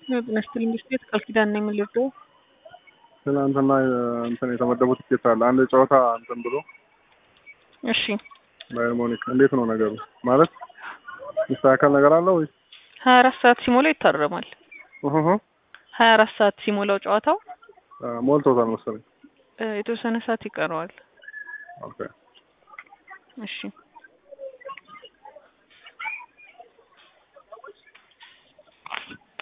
በነስተል ኢንዱስትሪ ቃል ኪዳን ነው የሚልደው ትናንትና እንትን የተመደቡ ትኬት አለ አንድ ጨዋታ እንትን ብሎ እሺ ባየር ሙኒክ እንዴት ነው ነገሩ ማለት ይስተካከል ነገር አለ ወይ 24 ሰዓት ሲሞላ ይታረማል 24 ሰዓት ሲሞላው ጨዋታው ሞልቶታል መሰለኝ የተወሰነ ሰዓት ይቀረዋል ኦኬ እሺ